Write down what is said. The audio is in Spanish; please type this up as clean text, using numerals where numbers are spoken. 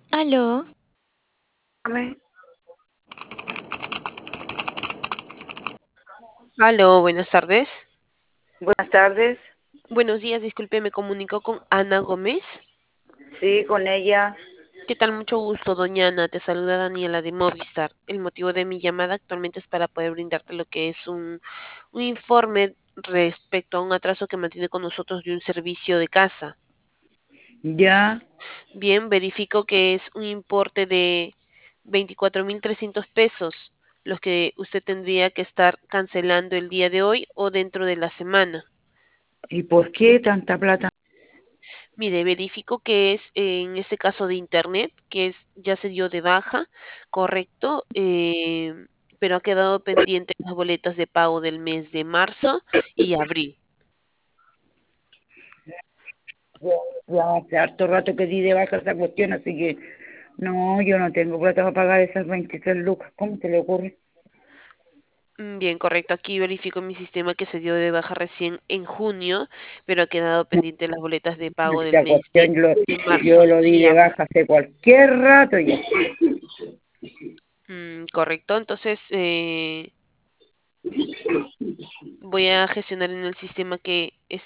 Aló, Dígame. Aló, buenas tardes. Buenas tardes. Buenos días, disculpe, me comunico con Ana Gómez. Sí, con ella. ¿Qué tal? Mucho gusto, doña Ana. Te saluda Daniela de Movistar. El motivo de mi llamada actualmente es para poder brindarte lo que es un informe respecto a un atraso que mantiene con nosotros de un servicio de casa. Ya. Bien, verifico que es un importe de 24.300 pesos, los que usted tendría que estar cancelando el día de hoy o dentro de la semana. ¿Y por qué tanta plata? Mire, verifico que es en este caso de internet, que es ya se dio de baja, correcto, pero ha quedado pendiente las boletas de pago del mes de marzo y abril. Ya hace harto rato que di de baja esa cuestión, así que no, yo no tengo plata para pagar esas 23 lucas. ¿Cómo te le ocurre? Bien, correcto. Aquí verifico en mi sistema que se dio de baja recién en junio, pero ha quedado pendiente las boletas de pago del Esa mes cuestión de marzo yo lo di y de abril. baja hace cualquier rato ya. Correcto. Entonces, voy a gestionar en el sistema que